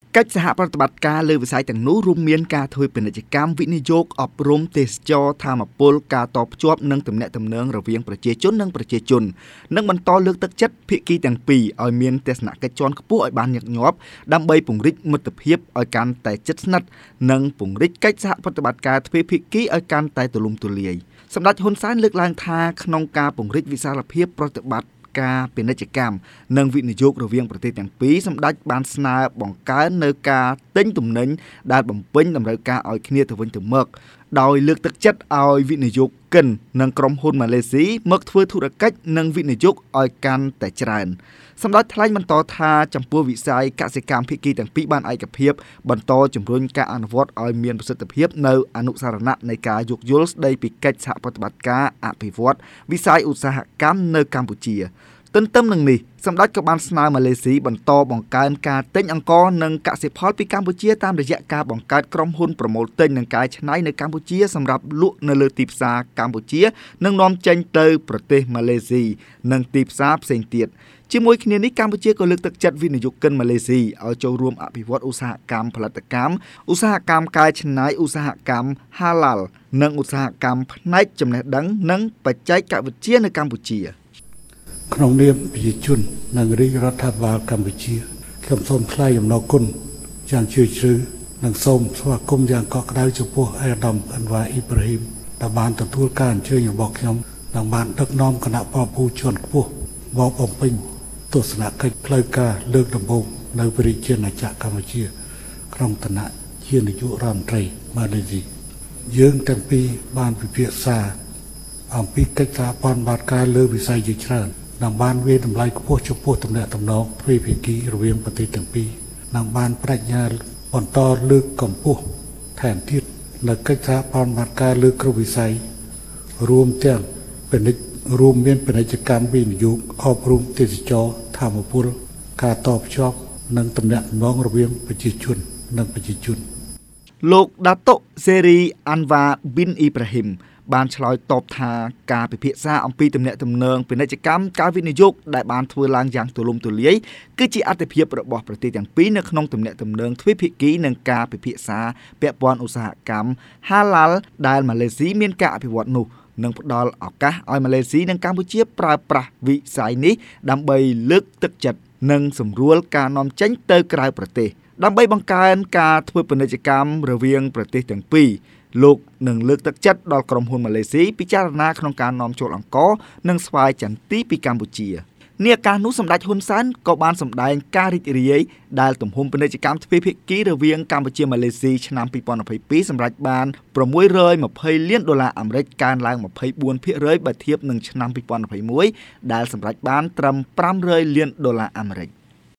កិច្ចសហប្រតិបត្តិការលើវិស័យទាំងនោះរួមមានការធ្វើពាណិជ្ជកម្មវិនិយោគអប់រំទេសចរធម្មពលការតភ្ជាប់និងទំនាក់ទំនងរវាងប្រជាជននិងប្រជាជននិងបន្តលើកទឹកចិត្តភាគីទាំងពីរឲ្យមានទស្សនកិច្ចជាន់ខ្ពស់ឲ្យបានញឹកញាប់ដើម្បីពង្រីកមិត្តភាពឲ្យកាន់តែជិតស្និទ្ធនិងពង្រីកកិច្ចសហប្រតិបត្តិការទ្វេភាគីឲ្យកាន់តែទូលំទូលាយសម្ដេចហ៊ុនសែនលើកឡើងថាក្នុងការពង្រីកវិសាលភាពប្រតិបត្តិការពាណិជ្ជកម្មនិងវិនិយោគរវាងប្រទេសទាំងពីរសម្ដេចបានស្នើបង្កើននៅការទិញទំនិញដែលបំពេញតម្រូវការឲ្យគ្នាទៅវិញទៅមកដោយលើកទឹកចិត្តឲ្យវិនិយោគិននិងក្រុមហ៊ុនម៉ាឡេស៊ីមកធ្វើធុរកិច្ចនិងវិនិយោគឲ្យកាន់តែច្រើនសម្ដេចថ្លែងបន្តថាចំពោះវិស័យកសិកម្មភាគីទាំងពីរបានឯកភាពបន្តជំរុញការអនុវត្តឲ្យមានប្រសិទ្ធភាពនៅអនុសារណៈនៃការយោគយល់ស្ដីពីកិច្ចសហប្រតិបត្តិការអភិវឌ្ឍវិស័យឧស្សាហកម្មនៅកម្ពុជាទន្ទឹមនឹងនេះសម្ដេចក៏បានស្នើម៉ាឡេស៊ីបន្តបង្កើនការទិញអង្ករនិងកសិផលពីកម្ពុជាតាមរយៈការបង្កើតក្រុមហ៊ុនប្រមូលទិញនិងកែច្នៃនៅកម្ពុជាសម្រាប់លក់នៅលើទីផ្សារកម្ពុជានិងនាំចេញទៅប្រទេសម៉ាឡេស៊ីនិងទីផ្សារផ្សេងទៀតជាមួយគ្នានេះកម្ពុជាក៏លើកទឹកចិត្តវិនិយោគិនម៉ាឡេស៊ីឲ្យចូលរួមអភិវឌ្ឍឧស្សាហកម្មផលិតកម្មឧស្សាហកម្មកែច្នៃឧស្សាហកម្មហាឡាល់និងឧស្សាហកម្មផ្នែកចំណេះដឹងនិងបច្ចេកវិទ្យានៅកម្ពុជាក្នុងនាមប្រជាជននិងរាជរដ្ឋាភិបាលកម្ពុជាខ្ញុំសូមថ្លែងអំណរគុណយ៉ាងជ្រាលជ្រៅនិងសូមស្វាគមន៍យ៉ាងកក់ក្ដៅចំពោះអាដាមអិនវ៉ាអ៊ីប្រាហ៊ីមដែលបានទទួលការអញ្ជើញរបស់ខ្ញុំនិងបានដឹកនាំគណៈបព្វភូជាន់ខ្ពស់មកបំពេញទស្សនកិច្ចផ្លូវការលើកដំបូងនៅព្រះរាជាណាចក្រកម្ពុជាក្នុងឋានៈជានាយករដ្ឋមន្ត្រីម៉ាឡេស៊ីយើងទាំងពីរបានពិភាក្សាអំពីកិច្ចសហប្រតិបត្តិការលើវិស័យជាច្រើននិងបានវាយតម្លៃខ្ពស់ចំពោះទំនាក់ទំនងទ្វេភាគីរវាងប្រទេសទាំងពីរនិងបានបញ្ញាបន្តលើកកម្ពស់ថែមទៀតនៅកិច្ចសហប្រតិបត្តិការលើគ្រប់វិស័យរួមទាំងរួមមានពាណិជ្ជកម្មវិនិយោគអប់រំទេសចរធម្មពលការតភ្ជាប់និងទំនាក់ទំនងរវាងប្រជាជននិងប្រជាជនលោកដាតុសេរីអាន់វ៉ាប៊ីនអ៊ីប្រាហ៊ីមបានឆ្លើយតបថាការពិភាក្សាអំពីទំនាក់ទំនងពាណិជ្ជកម្មការវិនិយោគដែលបានធ្វើឡើងយ៉ាងទូលំទូលាយគឺជាអាទិភាពរបស់ប្រទេសទាំងពីរនៅក្នុងទំនាក់ទំនងទ្វេភាគីនិងការពិភាក្សាពាក់ព័ន្ធឧស្សាហកម្មហាឡាល់ដែលម៉ាឡេស៊ីមានការអភិវឌ្ឍនោះនឹងផ្ដល់ឱកាសឲ្យម៉ាឡេស៊ីនិងកម្ពុជាប្រើប្រាស់វិស័យនេះដើម្បីលើកទឹកចិត្តនិងសម្រួលការនាំចេញទៅក្រៅប្រទេសដើម្បីបង្កើនការធ្វើពាណិជ្ជកម្មរវាងប្រទេសទាំងពីរលោកនឹងលើកទឹកចិត្តដល់ក្រុមហ៊ុនម៉ាឡេស៊ីពិចារណាក្នុងការនាំចូលអង្ករនិងស្វាយចន្ទីពីកម្ពុជានាឱកាសនោះសម្ដេចហ៊ុនសែនក៏បានសម្ដែងការរីករាយដែលទំហំពាណិជ្ជកម្មទ្វេភាគីរវាងកម្ពុជាម៉ាឡេស៊ីឆ្នាំ2022សម្រាប់បាន$620 លានអាមេរិកកើនឡើង 24% បើធៀបនឹងឆ្នាំ2021ដែលសម្រាប់បានត្រឹម$500 លានអាមេរិក